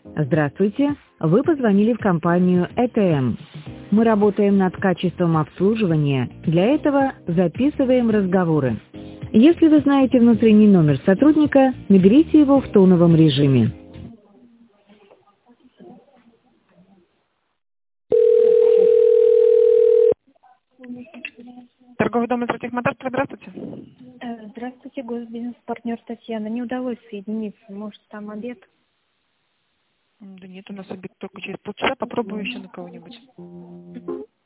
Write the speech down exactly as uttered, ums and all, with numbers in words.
Здравствуйте, вы позвонили в компанию и ти эм. Мы работаем над качеством обслуживания, для этого записываем разговоры. Если вы знаете внутренний номер сотрудника, наберите его в тоновом режиме. Торговый дом Изотехмоторства, здравствуйте. Э, Здравствуйте, госбизнес-партнер Татьяна. Не удалось соединиться. Может, там обед? М, Да нет, у нас обед только через полчаса. Попробую еще на кого-нибудь.